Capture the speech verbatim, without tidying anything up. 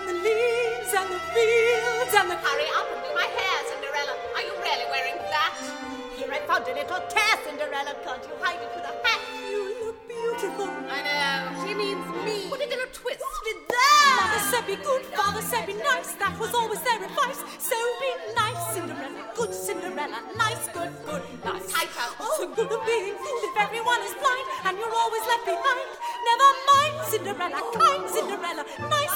the leaves and the fields and the... Hurry up and do my hair, Cinderella. Are you really wearing that? Here I found a little tear, Cinderella. Can't you hide it with a hat? You look beautiful. I know. She means me. Put it in a twist. Put it there. Mother said be good, father said be nice. That was always their advice. So be nice, Cinderella. Good Cinderella. Nice, good, good, nice. Tighter. Oh, the good of being fooled if everyone is blind and you're always left behind. Never mind, Cinderella. Kind Cinderella. Nice